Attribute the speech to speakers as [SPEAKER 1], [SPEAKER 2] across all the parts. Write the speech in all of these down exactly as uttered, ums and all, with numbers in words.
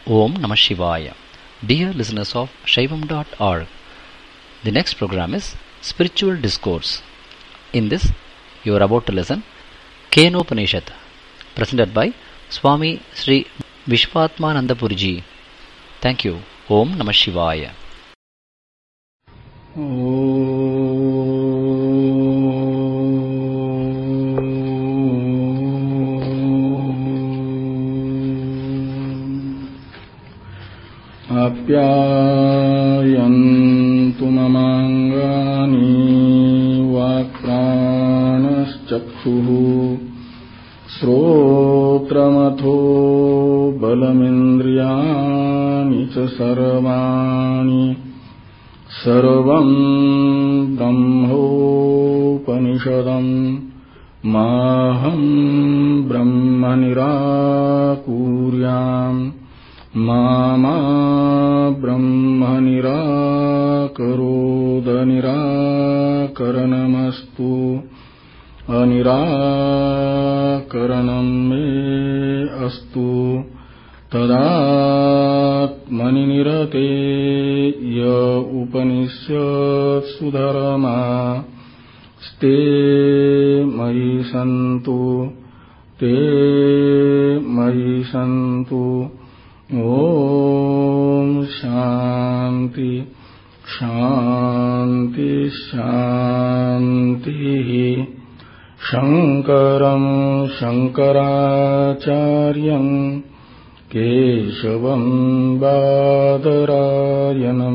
[SPEAKER 1] Om Namah Shivaya. Dear listeners of Shaivam dot org, the next program is Spiritual Discourse. In this, you are about to listen Kenopanishad, presented by Swami Sri Vishwatmanandapurji. Thank you. Om Namah Shivaya.
[SPEAKER 2] आप्यायन्तु ममाङ्गानि वाक्प्राणश्चक्षुः श्रोत्रमथो बलमिन्द्रियाणि च सर्वाणि सर्वं ब्रह्मोपनिषदम् माहं ब्रह्म निराकुर्याम् मामा ब्रह्म निराकरोद निराकरणमस्तु अनिराकरणं मे अस्तु तदात्मनि निरते य उपनिषत्सु धर्मा स्ते मयि सन्तु ते मयि सन्तु। ओम शांति शांति शांति। शंकरं शंकराचार्यं केशवं बादरायणं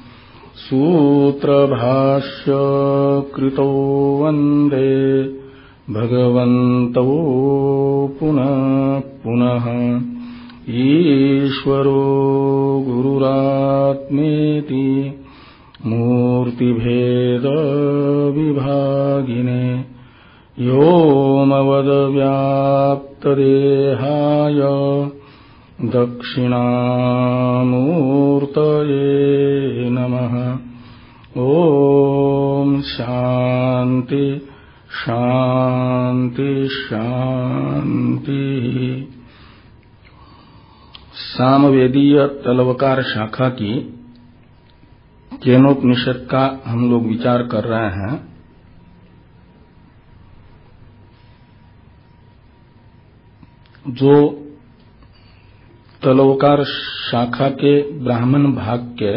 [SPEAKER 2] सूत्रभाष्य कृतो वन्दे भगवन्तौ पुनः पुनः। ईश्वरो गुरुरात्मेति मूर्तिभेद विभागिने व्योमवद्व्याप्तदेहाय दक्षिणामूर्तये नमः। ओम शांति शांति शांति। सामवेदीय तलवकार शाखा की केनोपनिषद का हम लोग विचार कर रहे हैं। जो तलवकार शाखा के ब्राह्मण भाग के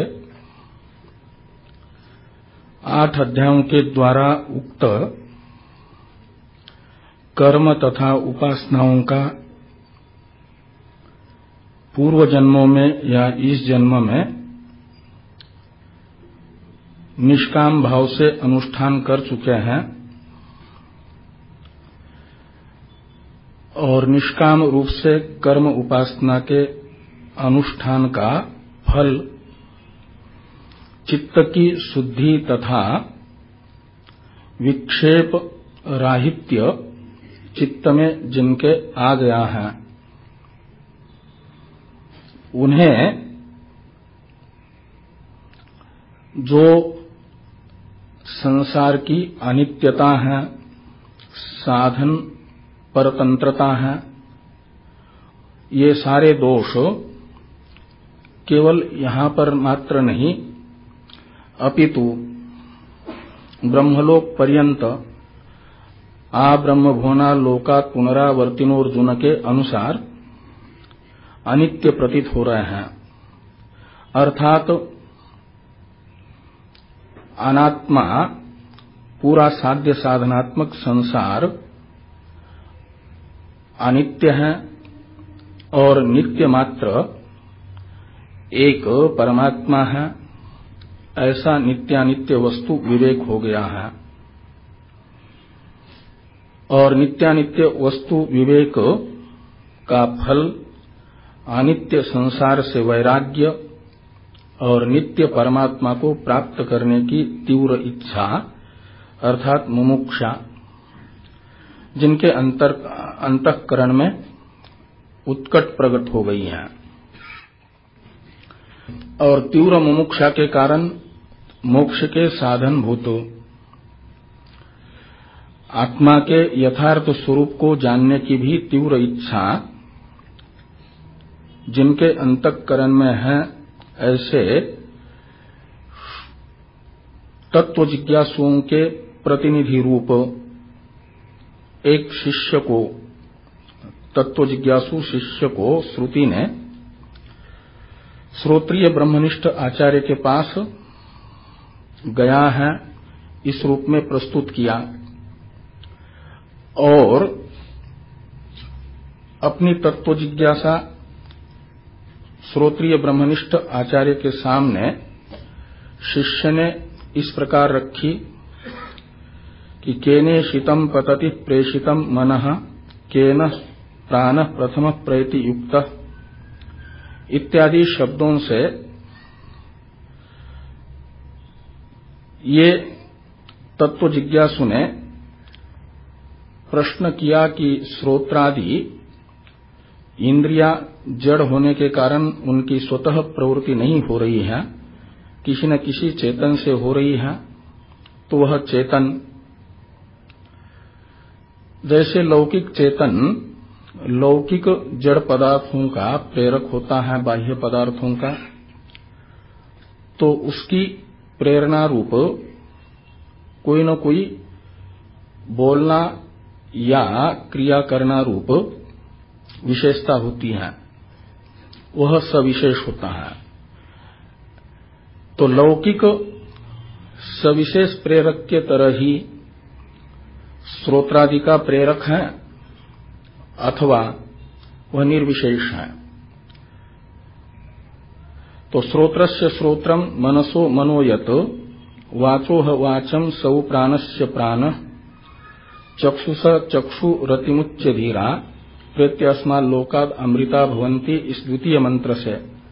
[SPEAKER 2] आठ अध्यायों के द्वारा उक्त कर्म तथा उपासनाओं का पूर्व जन्मों में या इस जन्म में निष्काम भाव से अनुष्ठान कर चुके हैं और निष्काम रूप से कर्म उपासना के अनुष्ठान का फल चित्त की शुद्धि तथा विक्षेप राहित्य चित्त में जिनके आ गया है उन्हें जो संसार की अनित्यता है, साधन परतंत्रता है, ये सारे दोष केवल यहाँ पर मात्र नहीं अपितु ब्रह्मलोक पर्यंत आ ब्रह्मभुवना लोकात् पुनरावर्तिनोर्जुन के अनुसार अनित्य प्रतीत हो रहे हैं। अर्थात अनात्मा पूरा साध्य साधनात्मक संसार अनित्य है और नित्य मात्र एक परमात्मा है, ऐसा नित्यानित्य वस्तु विवेक हो गया है। और नित्यानित्य वस्तु विवेक का फल अनित्य संसार से वैराग्य और नित्य परमात्मा को प्राप्त करने की तीव्र इच्छा अर्थात मुमुक्षा जिनके अंतर अंतःकरण में उत्कट प्रकट हो गई है। और तीव्र मुमुक्षा के कारण मोक्ष के साधन भूत आत्मा के यथार्थ स्वरूप को जानने की भी तीव्र इच्छा जिनके अंतःकरण में है, ऐसे तत्व जिज्ञासुओं के प्रतिनिधि रूप एक शिष्य को, तत्व जिज्ञासु शिष्य को श्रुति ने श्रोत्रिय ब्रह्मनिष्ठ आचार्य के पास गया है इस रूप में प्रस्तुत किया और अपनी तत्व जिज्ञासा श्रोत्रिय ब्रह्मनिष्ठ आचार्य के सामने शिष्य ने इस प्रकार रखी कि केने शितम पतति प्रेषितम मनः केन प्राण प्रथम प्रयति युक्त इत्यादि शब्दों से ये तत्व जिज्ञासु ने प्रश्न किया कि श्रोत्रादि इंद्रियां जड़ होने के कारण उनकी स्वतः प्रवृत्ति नहीं हो रही है, किसी न किसी चेतन से हो रही है, तो वह चेतन जैसे लौकिक चेतन लौकिक जड़ पदार्थों का प्रेरक होता है, बाह्य पदार्थों का, तो उसकी प्रेरणा रूप कोई न कोई बोलना या क्रिया करना रूप विशेषता होती है, वह सविशेष होता है। तो लौकिक सविशेष प्रेरक के तरह ही श्रोत्रादि का प्रेरक है अथवा वह निर्विशेष है। तो श्रोत्रस्य श्रोत्रम मनसो मनोयत वाचोह वाचम सौ प्राणस्य प्राण चक्षुष चक्षु रतिमुच्य धीरा प्रेत्यस्मा लोकाद अमृता भवंती, इस द्वितीय मंत्र से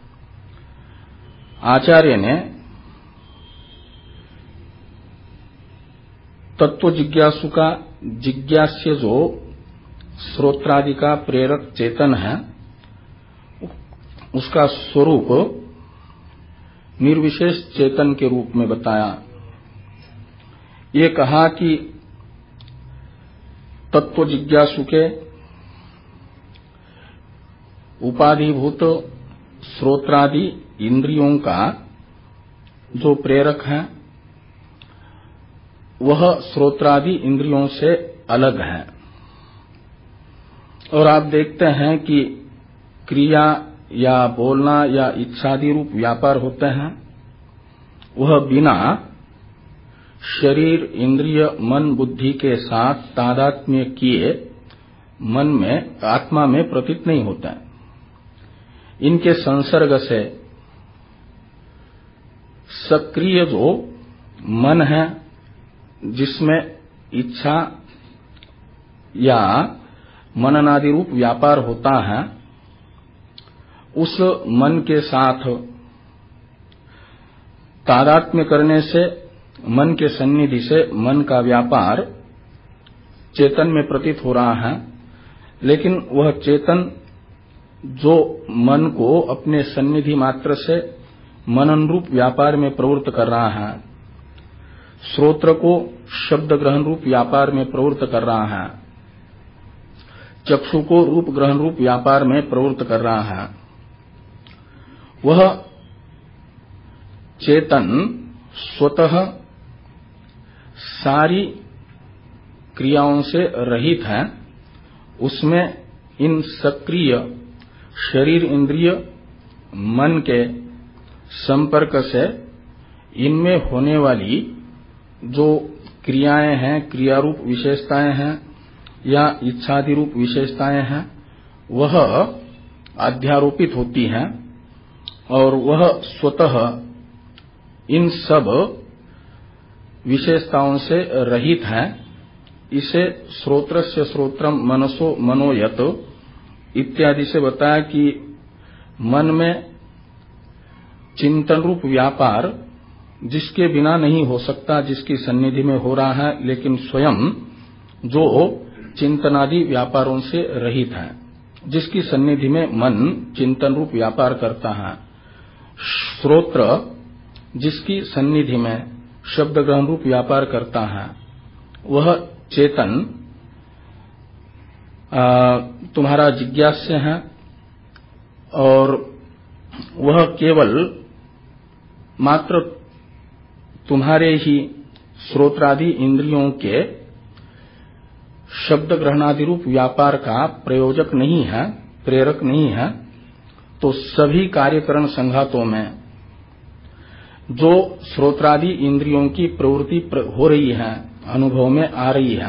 [SPEAKER 2] आचार्य ने तत्व जिज्ञासु का जिज्ञास्य जो श्रोत्रादि का प्रेरक चेतन है उसका स्वरूप निर्विशेष चेतन के रूप में बताया। ये कहा कि तत्व जिज्ञासु के उपाधिभूत श्रोत्रादि इंद्रियों का जो प्रेरक है वह श्रोत्रादि इंद्रियों से अलग है। और आप देखते हैं कि क्रिया या बोलना या इच्छादि रूप व्यापार होते हैं, वह बिना शरीर इंद्रिय मन बुद्धि के साथ तादात्म्य किए मन में आत्मा में प्रतीत नहीं होता है। इनके संसर्ग से सक्रिय जो मन है जिसमें इच्छा या मननादि रूप व्यापार होता है, उस मन के साथ तादात्म्य करने से मन के सन्निधि से मन का व्यापार चेतन में प्रतीत हो रहा है, लेकिन वह चेतन जो मन को अपने सन्निधि मात्र से मनन रूप व्यापार में प्रवृत्त कर रहा है, श्रोत्र को शब्द ग्रहण रूप व्यापार में प्रवृत्त कर रहा है, चक्षु को रूप ग्रहण रूप व्यापार में प्रवृत्त कर रहा है, वह चेतन स्वतः सारी क्रियाओं से रहित है। उसमें इन सक्रिय शरीर इंद्रिय मन के संपर्क से इनमें होने वाली जो क्रियाएं हैं, क्रियारूप विशेषताएं हैं या इच्छादि रूप विशेषताएं हैं, वह अध्यारोपित होती हैं और वह स्वतः इन सब विशेषताओं से रहित है। इसे श्रोत्रस्य श्रोत्रम मनसो मनोयत इत्यादि से बताया कि मन में चिंतन रूप व्यापार जिसके बिना नहीं हो सकता, जिसकी सन्निधि में हो रहा है, लेकिन स्वयं जो चिंतनादि व्यापारों से रहित है, जिसकी सन्निधि में मन चिंतन रूप व्यापार करता है। श्रोत्र जिसकी सन्निधि में शब्द ग्रहण रूप व्यापार करता है, वह चेतन आ, तुम्हारा जिज्ञास्य है और वह केवल मात्र तुम्हारे ही श्रोत्रादि इंद्रियों के शब्द ग्रहणादि रूप व्यापार का प्रयोजक नहीं है, प्रेरक नहीं है, तो सभी कार्यकरण संघातों में जो श्रोत्रादि इंद्रियों की प्रवृत्ति हो रही है, अनुभव में आ रही है,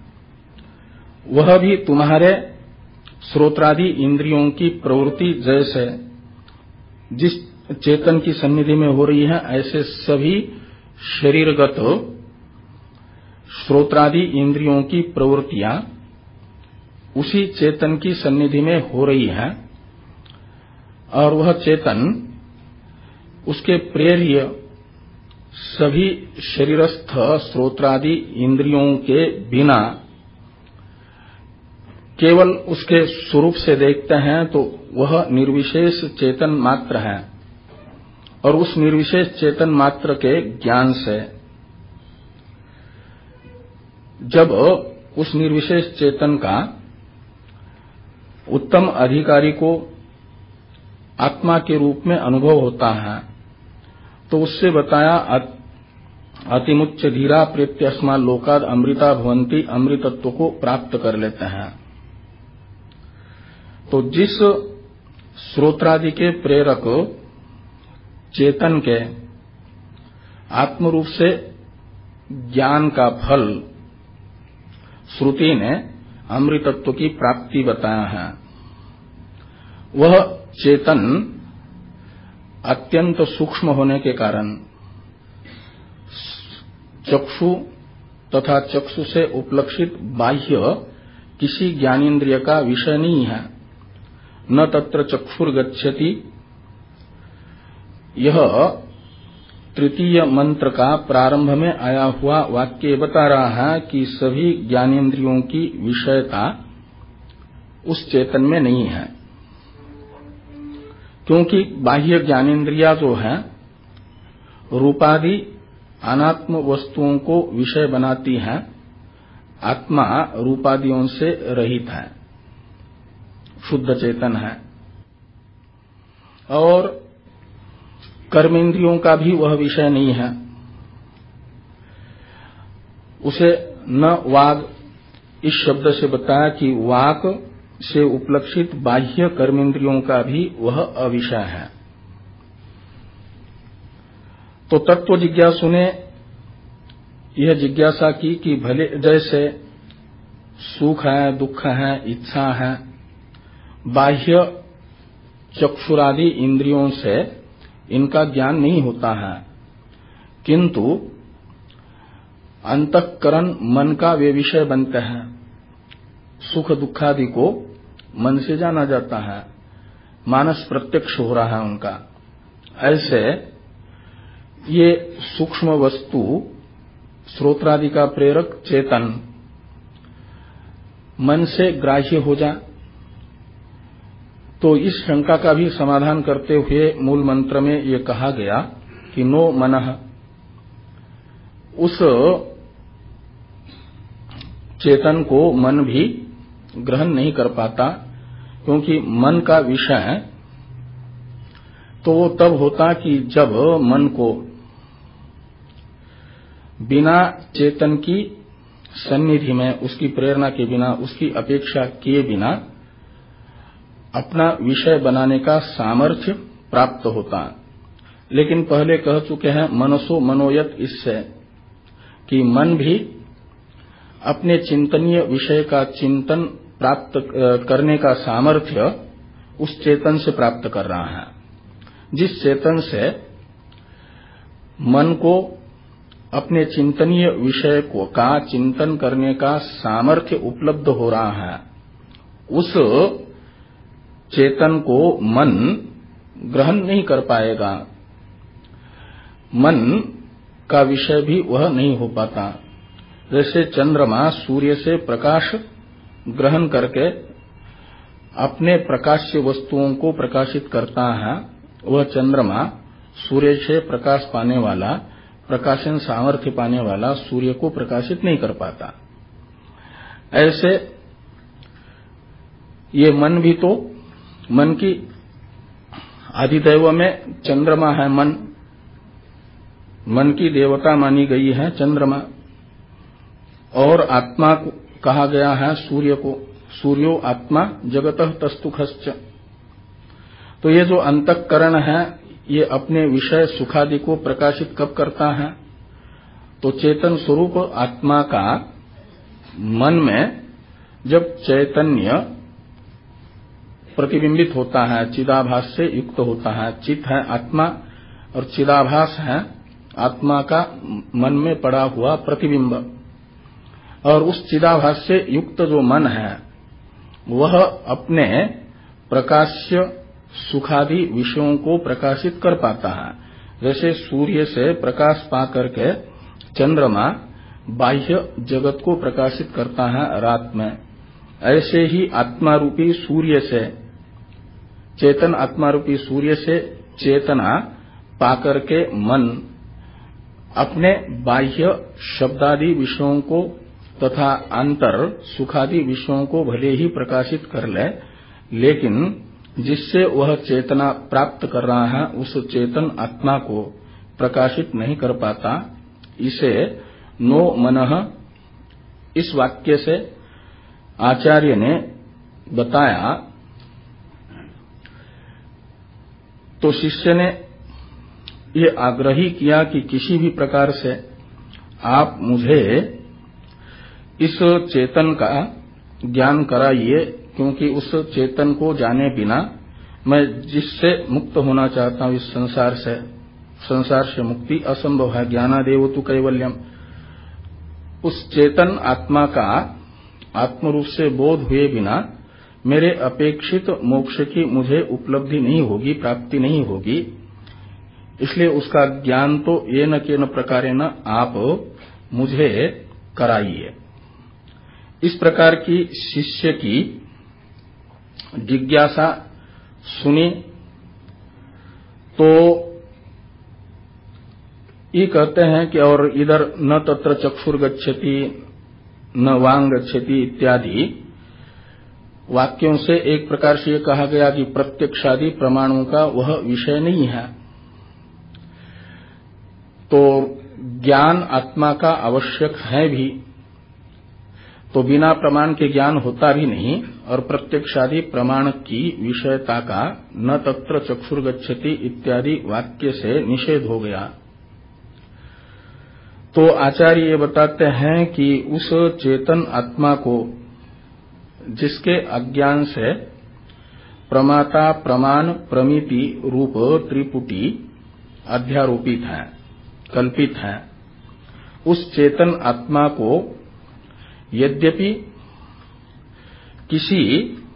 [SPEAKER 2] वह भी तुम्हारे श्रोत्रादि इंद्रियों की प्रवृत्ति जैसे जिस चेतन की सन्निधि में हो रही है, ऐसे सभी शरीरगत श्रोत्रादि इंद्रियों की प्रवृत्तियां उसी चेतन की सन्निधि में हो रही है, और वह चेतन उसके प्रेर्य सभी शरीरस्थ श्रोत्रादि इंद्रियों के बिना केवल उसके स्वरूप से देखते हैं तो वह निर्विशेष चेतन मात्र है, और उस निर्विशेष चेतन मात्र के ज्ञान से जब उस निर्विशेष चेतन का उत्तम अधिकारी को आत्मा के रूप में अनुभव होता है, तो उससे बताया अतिमुच्च धीरा प्रेत्यस्मा लोकाद अमृता भवंती अमृतत्व को प्राप्त कर लेते हैं। तो जिस श्रोत्रादि के प्रेरक चेतन के आत्मरूप से ज्ञान का फल श्रुति ने अमृतत्व की प्राप्ति बताया है, वह चेतन अत्यंत सूक्ष्म होने के कारण चक्षु तथा चक्षु से उपलक्षित बाह्य किसी ज्ञानेन्द्रिय का विषय नहीं है। न तत्र चक्षुर्गच्छति, यह तृतीय मंत्र का प्रारंभ में आया हुआ वाक्य बता रहा है कि सभी ज्ञानेन्द्रियों की विषयता उस चेतन में नहीं है, क्योंकि बाह्य ज्ञानेन्द्रिया जो है रूपादि अनात्म वस्तुओं को विषय बनाती है, आत्मा रूपादियों से रहित है, शुद्ध चेतन है। और कर्मेंद्रियों का भी वह विषय नहीं है, उसे न वाग इस शब्द से बताया कि वाक से उपलक्षित बाह्य कर्मेंद्रियों का भी वह अविषय है। तो तत्व जिज्ञासु ने यह जिज्ञासा की कि भले जैसे सुख है, दुख है, इच्छा है, बाह्य चक्षुरादि इंद्रियों से इनका ज्ञान नहीं होता है, किंतु अंतःकरण मन का वे विषय बनते हैं। सुख दुखादि को मन से जाना जाता है, मानस प्रत्यक्ष हो रहा है उनका। ऐसे ये सूक्ष्म वस्तु श्रोत्रादि का प्रेरक चेतन मन से ग्राह्य हो जाए, तो इस शंका का भी समाधान करते हुए मूल मंत्र में ये कहा गया कि नो मनः, उस चेतन को मन भी ग्रहण नहीं कर पाता, क्योंकि मन का विषय तो वो तब होता कि जब मन को बिना चेतन की सन्निधि में, उसकी प्रेरणा के बिना, उसकी अपेक्षा किए बिना अपना विषय बनाने का सामर्थ्य प्राप्त होता। लेकिन पहले कह चुके हैं मनसो मनोयत, इससे कि मन भी अपने चिंतनीय विषय का चिंतन प्राप्त करने का सामर्थ्य उस चेतन से प्राप्त कर रहा है। जिस चेतन से मन को अपने चिंतनीय विषय को का चिंतन करने का सामर्थ्य उपलब्ध हो रहा है, उस चेतन को मन ग्रहण नहीं कर पाएगा, मन का विषय भी वह नहीं हो पाता। जैसे चंद्रमा सूर्य से प्रकाश ग्रहण करके अपने प्रकाश्य वस्तुओं को प्रकाशित करता है, वह चंद्रमा सूर्य से प्रकाश पाने वाला, प्रकाशन सामर्थ्य पाने वाला सूर्य को प्रकाशित नहीं कर पाता। ऐसे ये मन भी तो मन की आदिदैव में चंद्रमा है, मन मन की देवता मानी गई है चंद्रमा, और आत्मा को कहा गया है सूर्य को, सूर्यो आत्मा जगतः तस्तुखश्च। तो ये जो अंतःकरण है ये अपने विषय सुखादि को प्रकाशित कब करता है? तो चेतन स्वरूप आत्मा का मन में जब चैतन्य प्रतिबिंबित होता है, चिदाभास से युक्त होता है। चित है आत्मा और चिदाभास है आत्मा का मन में पड़ा हुआ प्रतिबिंब। और उस चिदाभास से युक्त जो मन है वह अपने प्रकाश्य सुखादि विषयों को प्रकाशित कर पाता है। जैसे सूर्य से प्रकाश पा करके चंद्रमा बाह्य जगत को प्रकाशित करता है रात में, ऐसे ही आत्मा रूपी सूर्य से, चेतन आत्मा रूपी सूर्य से चेतना पाकर के मन अपने बाह्य शब्दादि विषयों को तथा अंतर सुखादि विषयों को भले ही प्रकाशित कर ले, लेकिन जिससे वह चेतना प्राप्त कर रहा है उस चेतन आत्मा को प्रकाशित नहीं कर पाता। इसे नो मनः इस वाक्य से आचार्य ने बताया। तो शिष्य ने ये आग्रह ही किया कि किसी भी प्रकार से आप मुझे इस चेतन का ज्ञान कराइए, क्योंकि उस चेतन को जाने बिना मैं जिससे मुक्त होना चाहता हूं इस संसार से, संसार से मुक्ति असंभव है। ज्ञानादेव तु कैवल्यम। उस चेतन आत्मा का आत्मरूप से बोध हुए बिना मेरे अपेक्षित मोक्ष की मुझे उपलब्धि नहीं होगी, प्राप्ति नहीं होगी। इसलिए उसका ज्ञान तो ये न के न प्रकारेण आप मुझे कराइए। इस प्रकार की शिष्य की जिज्ञासा सुनी तो ये कहते हैं कि और इधर न तत्र चक्षुर गच्छति न वांग गच्छति इत्यादि वाक्यों से एक प्रकार से ये कहा गया कि प्रत्यक्षादि प्रमाणों का वह विषय नहीं है। तो ज्ञान आत्मा का आवश्यक है भी, तो बिना प्रमाण के ज्ञान होता भी नहीं, और प्रत्यक्षादि प्रमाण की विषयता का न तत्र चक्षुर गच्छति इत्यादि वाक्य से निषेध हो गया। तो आचार्य ये बताते हैं कि उस चेतन आत्मा को जिसके अज्ञान से प्रमाता प्रमाण प्रमिति रूप त्रिपुटी अध्यारोपित है, कल्पित है, उस चेतन आत्मा को यद्यपि किसी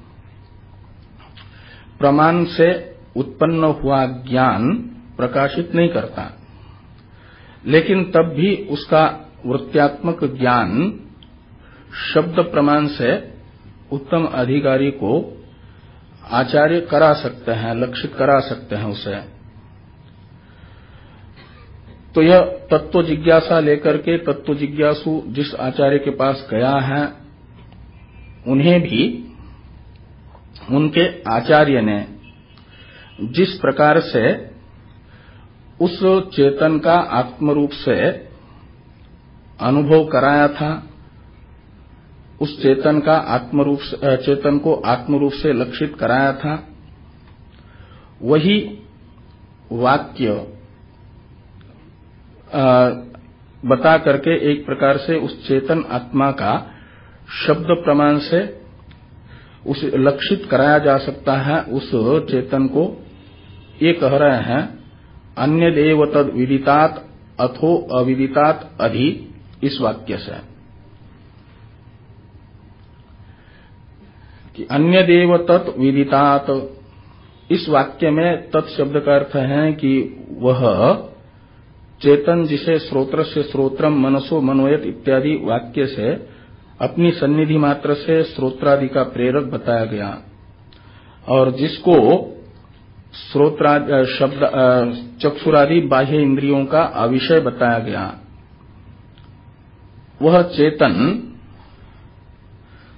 [SPEAKER 2] प्रमाण से उत्पन्न हुआ ज्ञान प्रकाशित नहीं करता, लेकिन तब भी उसका वृत्त्यात्मक ज्ञान शब्द प्रमाण से उत्तम अधिकारी को आचार्य करा सकते हैं, लक्षित करा सकते हैं उसे। तो यह तत्व जिज्ञासा लेकर के तत्व जिज्ञासु जिस आचार्य के पास गया है उन्हें भी उनके आचार्य ने जिस प्रकार से उस चेतन का आत्मरूप से अनुभव कराया था, उस चेतन का आत्मरूप चेतन को आत्मरूप से लक्षित कराया था, वही वाक्य बता करके एक प्रकार से उस चेतन आत्मा का शब्द प्रमाण से उस लक्षित कराया जा सकता है। उस चेतन को ये कह रहे हैं अन्य देव तद विदितात अथो अविदितात अधि, इस वाक्य से कि अन्य देव तत् विदितात, इस वाक्य में तत्शब्द का अर्थ है कि वह चेतन जिसे श्रोत्र से श्रोत्रम मनसो मनोयत इत्यादि वाक्य से अपनी सन्निधि मात्र से श्रोत्रादि का प्रेरक बताया गया, और जिसको श्रोत्रा शब्द चक्षुरादि बाह्य इंद्रियों का अविषय बताया गया, वह चेतन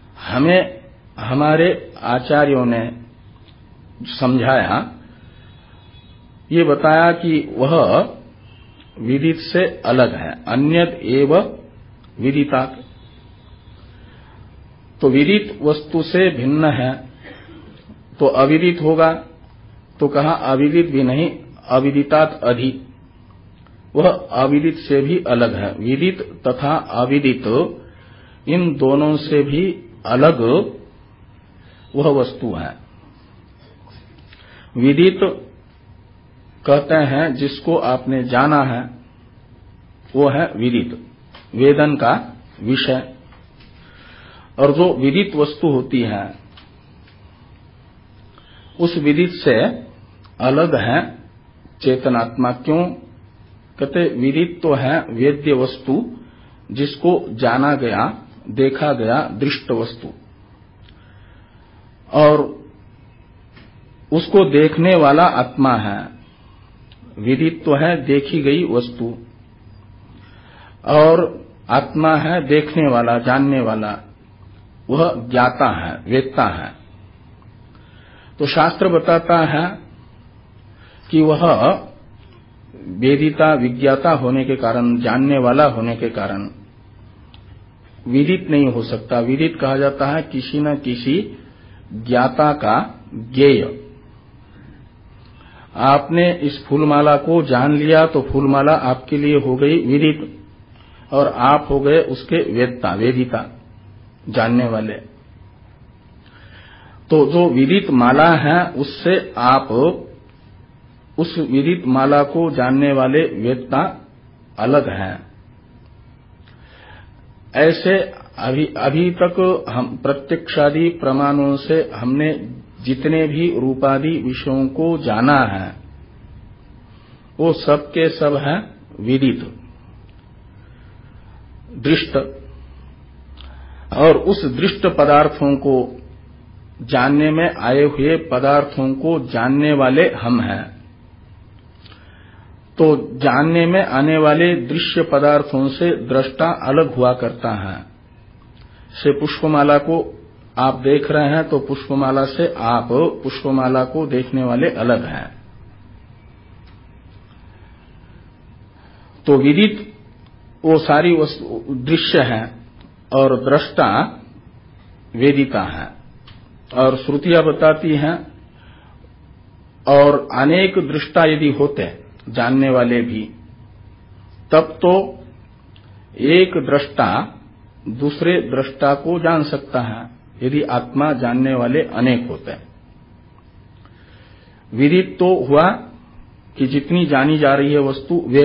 [SPEAKER 2] हमें हमारे आचार्यों ने समझाया ये बताया कि वह विदित से अलग है, अन्यद एव विदितात्। तो विदित वस्तु से भिन्न है तो अविदित होगा, तो कहा अविदित भी नहीं, अविदितात् अधि, वह अविदित से भी अलग है। विदित तथा अविदित इन दोनों से भी अलग वह वस्तु है। विदित कहते हैं जिसको आपने जाना है, वो है विदित, वेदन का विषय। और जो विदित वस्तु होती है उस विदित से अलग है चेतनात्मा। क्यों कहते? विदित तो है वेद्य वस्तु, जिसको जाना गया, देखा गया, दृष्ट वस्तु, और उसको देखने वाला आत्मा है। विदित तो है देखी गई वस्तु, और आत्मा है देखने वाला, जानने वाला, वह ज्ञाता है, वेत्ता है। तो शास्त्र बताता है कि वह वेदिता, विज्ञाता होने के कारण, जानने वाला होने के कारण विदित नहीं हो सकता। विदित कहा जाता है किसी न किसी ज्ञाता का ज्ञेय। आपने इस फूलमाला को जान लिया तो फूलमाला आपके लिए हो गई विदित, और आप हो गए उसके वेदता, वेदिता, जानने वाले। तो जो विदित माला है उससे आप उस विदित माला को जानने वाले वेदता अलग हैं। ऐसे अभी अभी तक हम प्रत्यक्षादि प्रमाणों से हमने जितने भी रूपादि विषयों को जाना है वो सब के सब है विदित, दृष्ट। और उस दृष्ट पदार्थों को जानने में आए हुए पदार्थों को जानने वाले हम हैं। तो जानने में आने वाले दृश्य पदार्थों से दृष्टा अलग हुआ करता है। से पुष्पमाला को आप देख रहे हैं तो पुष्पमाला से आप पुष्पमाला को देखने वाले अलग हैं। तो विदित वो सारी वस्तु दृश्य है और दृष्टा वेदिता है। और श्रुतियां बताती हैं, और अनेक दृष्टा यदि होते जानने वाले भी, तब तो एक दृष्टा दूसरे दृष्टा को जान सकता है, यदि आत्मा जानने वाले अनेक होते हैं। विदित तो हुआ कि जितनी जानी जा रही है वस्तु वे,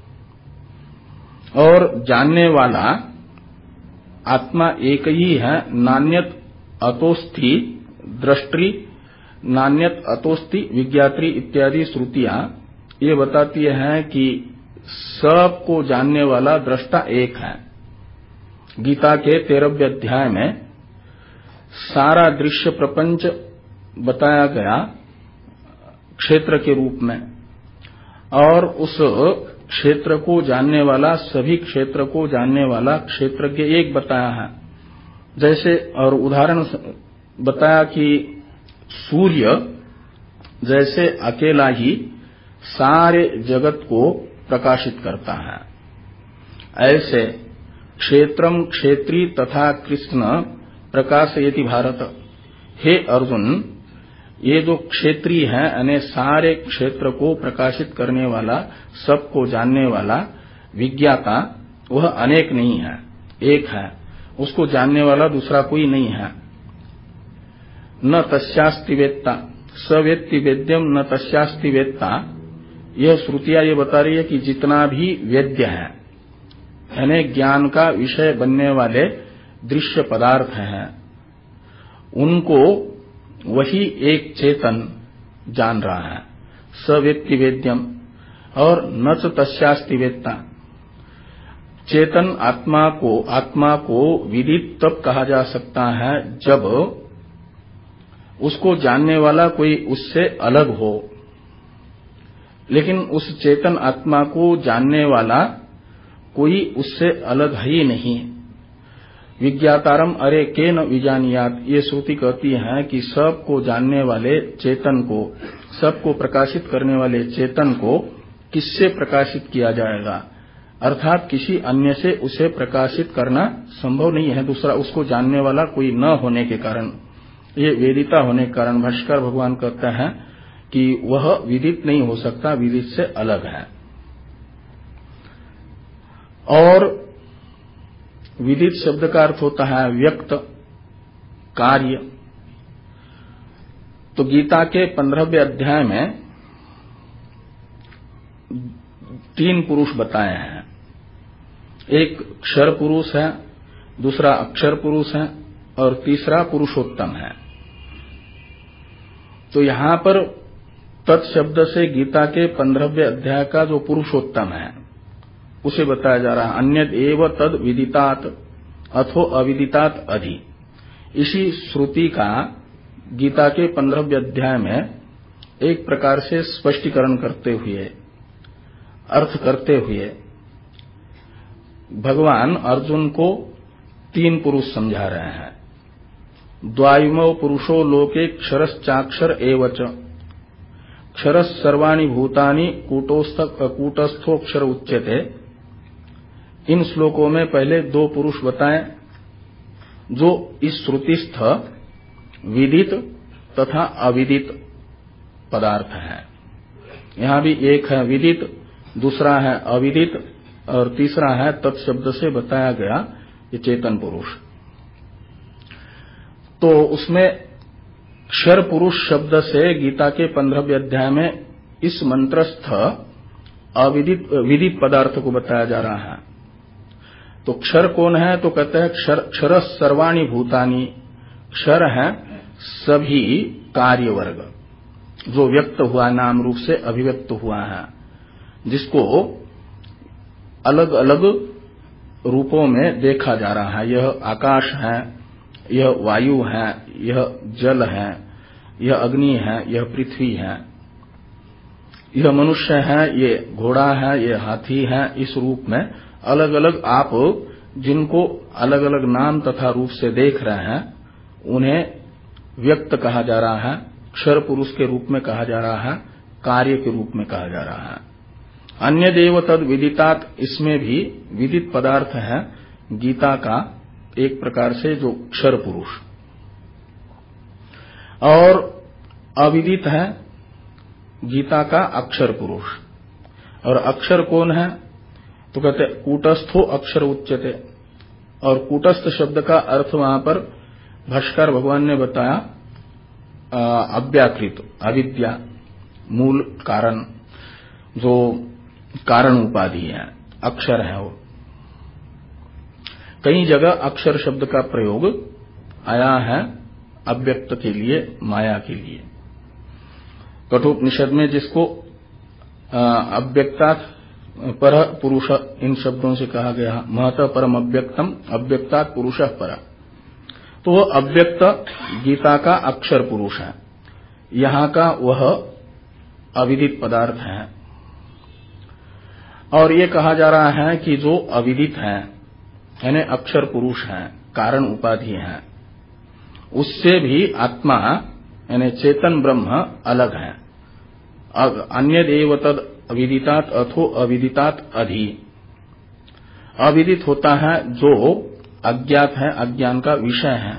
[SPEAKER 2] और जानने वाला आत्मा एक ही है। नान्यत अतोस्थि दृष्टि, नान्यत अतोस्थि विज्ञात्री इत्यादि श्रुतियां ये बताती हैं कि सबको जानने वाला दृष्टा एक है। गीता के तेरहवें अध्याय में सारा दृश्य प्रपंच बताया गया क्षेत्र के रूप में, और उस क्षेत्र को जानने वाला, सभी क्षेत्र को जानने वाला क्षेत्रज्ञ एक बताया है। जैसे और उदाहरण बताया कि सूर्य जैसे अकेला ही सारे जगत को प्रकाशित करता है, ऐसे क्षेत्रम क्षेत्री तथा कृष्ण प्रकाशयति भारत। हे अर्जुन, ये जो क्षेत्री है यानी सारे क्षेत्र को प्रकाशित करने वाला, सबको जानने वाला विज्ञाता, वह अनेक नहीं है, एक है। उसको जानने वाला दूसरा कोई नहीं है। न तस्यास्ति वेत्ता स वेत्ति वेद्यम न तस्यास्ति वेत्ता। यह श्रुतियां ये बता रही है कि जितना भी वेद्य है यानी ज्ञान का विषय बनने वाले दृश्य पदार्थ हैं, उनको वही एक चेतन जान रहा है। स वेत्ति वेद्यम और न च तस्यास्ति वेत्ता। चेतन आत्मा को आत्मा को विदित तब कहा जा सकता है जब उसको जानने वाला कोई उससे अलग हो, लेकिन उस चेतन आत्मा को जानने वाला कोई उससे अलग ही नहीं। विज्ञातारम अरे के न विजानियात, ये श्रुति कहती है कि सबको जानने वाले चेतन को, सबको प्रकाशित करने वाले चेतन को किससे प्रकाशित किया जाएगा, अर्थात किसी अन्य से उसे प्रकाशित करना संभव नहीं है, दूसरा उसको जानने वाला कोई न होने के कारण, ये वेदिता होने के कारण भाष्कर भगवान कहते हैं कि वह विदित नहीं हो सकता, विदित से अलग है। और विदित शब्द का अर्थ होता है व्यक्त, कार्य। तो गीता के पंद्रहवें अध्याय में तीन पुरुष बताए हैं, एक क्षर पुरुष है, दूसरा अक्षर पुरुष है और तीसरा पुरुषोत्तम है। तो यहां पर तत्शब्द से गीता के पंद्रहवें अध्याय का जो पुरुषोत्तम है उसे बताया जा रहा है। अन्यद एव तद विदितात अथो अविदितात अधि। इसी श्रुति का गीता के पंद्रहवें अध्याय में एक प्रकार से स्पष्टीकरण करते हुए, अर्थ करते हुए भगवान अर्जुन को तीन पुरुष समझा रहे हैं। द्वायुमो पुरुषो लोके क्षरश्चाक्षर एवच, क्षरस सर्वाणि भूतानि कूटस्थ कूटस्थोक्षर उच्यते। इन श्लोकों में पहले दो पुरुष बताए जो इस श्रुतिस्थ विदित तथा अविदित पदार्थ है। यहां भी एक है विदित, दूसरा है अविदित और तीसरा है तत्शब्द से बताया गया ये चेतन पुरुष। तो उसमें क्षर पुरुष शब्द से गीता के पंद्रहवें अध्याय में इस मंत्रस्थ अविदित विदित पदार्थ को बताया जा रहा है। तो क्षर कौन है? तो कहते हैं क्षर क्षर सर्वाणि भूतानि। क्षर है सभी कार्य वर्ग, जो व्यक्त हुआ, नाम रूप से अभिव्यक्त हुआ है, जिसको अलग अलग रूपों में देखा जा रहा है। यह आकाश है, यह वायु है, यह जल है, यह अग्नि है, यह पृथ्वी है, यह मनुष्य है, ये घोड़ा है, यह हाथी है। इस रूप में अलग अलग आप जिनको अलग अलग नाम तथा रूप से देख रहे हैं उन्हें व्यक्त कहा जा रहा है, क्षर पुरुष के रूप में कहा जा रहा है, कार्य के रूप में कहा जा रहा है। अन्य देव तद विदितात, इसमें भी विदित पदार्थ है गीता का एक प्रकार से जो क्षर पुरुष, और अविदित है गीता का अक्षर पुरुष। और अक्षर कौन है? तो कहते कूटस्थो अक्षर उच्यते। और कूटस्थ शब्द का अर्थ वहां पर भाष्कर भगवान ने बताया अव्याकृत, अविद्या, मूल कारण, जो कारण उपाधि है, अक्षर है वो। कई जगह अक्षर शब्द का प्रयोग आया है अव्यक्त के लिए, माया के लिए। कठोपनिषद में जिसको अव्यक्तात् पर पुरुष इन शब्दों से कहा गया, महतः परम अव्यक्तम अव्यक्तात् पुरुषः पर। तो वह अव्यक्त गीता का अक्षर पुरुष है, यहां का वह अविदित पदार्थ है। और ये कहा जा रहा है कि जो अविदित है यानी अक्षर पुरुष है, कारण उपाधि है, उससे भी आत्मा यानी चेतन ब्रह्म अलग है। अन्य देव तद अविदितात अथो अविदितात अधि। अविदित होता है जो अज्ञात है, अज्ञान का विषय है,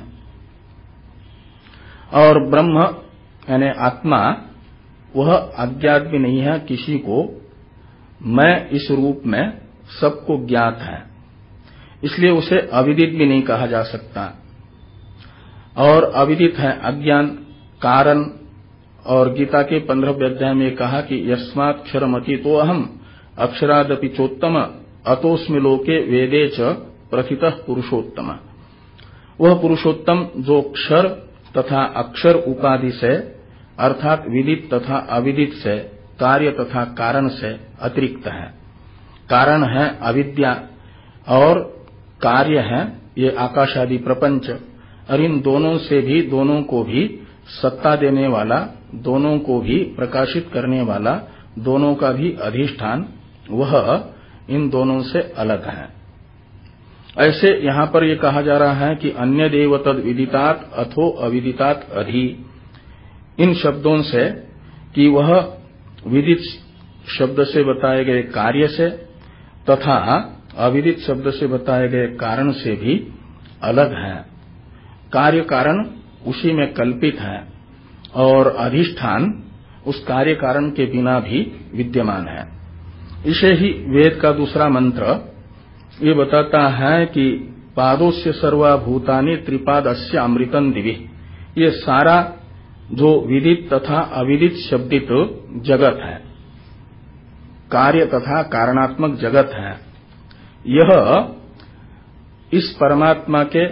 [SPEAKER 2] और ब्रह्म यानी आत्मा वह अज्ञात भी नहीं है किसी को, मैं इस रूप में सबको ज्ञात है, इसलिए उसे अविदित भी नहीं कहा जा सकता। और अविदित है अज्ञान कारण। और गीता के पंद्रहवें अध्याय में कहा कि यस्मात् क्षरमति तो अहम अक्षरादपि चोत्तम अतोस्मि लोके वेदे च प्रथितः पुरुषोत्तम। वह पुरुषोत्तम जो क्षर तथा अक्षर उपाधि से अर्थात विदित तथा अविदित से, कार्य तथा कारण से अतिरिक्त है। कारण है अविद्या और कार्य है ये आकाश आदि प्रपंच, और इन दोनों से भी, दोनों को भी सत्ता देने वाला, दोनों को भी प्रकाशित करने वाला, दोनों का भी अधिष्ठान, वह इन दोनों से अलग है। ऐसे यहां पर यह कहा जा रहा है कि अन्य देव तद विदितात अथो अविदितात अधि, इन शब्दों से कि वह विदित शब्द से बताए गए कार्य से तथा अविदित शब्द से बताए गए कारण से भी अलग है। कार्य कारण उसी में कल्पित है और अधिष्ठान उस कार्य कारण के बिना भी विद्यमान है। इसे ही वेद का दूसरा मंत्र ये बताता है कि पादोस्य सर्वभूतानि त्रिपादस्य अमृतम दिवि, ये सारा जो विदित तथा अविदित शब्दित जगत है, कार्य तथा कारणात्मक जगत है, यह इस परमात्मा के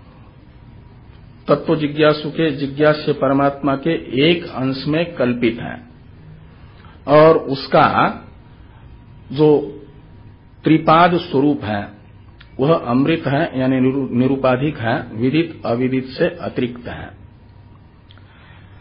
[SPEAKER 2] तत्व जिज्ञासु के जिज्ञास्य परमात्मा के एक अंश में कल्पित है और उसका जो त्रिपाद स्वरूप है वह अमृत है, यानी निरुपाधिक है, विदित अविदित से अतिरिक्त है।